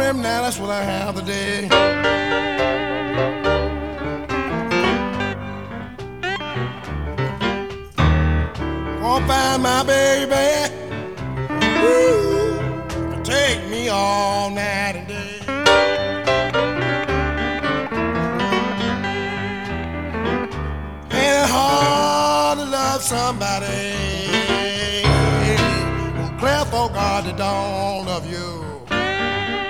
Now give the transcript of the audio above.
now that's what I have today. Gonna find my baby. Woo, it'll take me all night and day. Ain't it hard to love somebody who care for God that don't love you?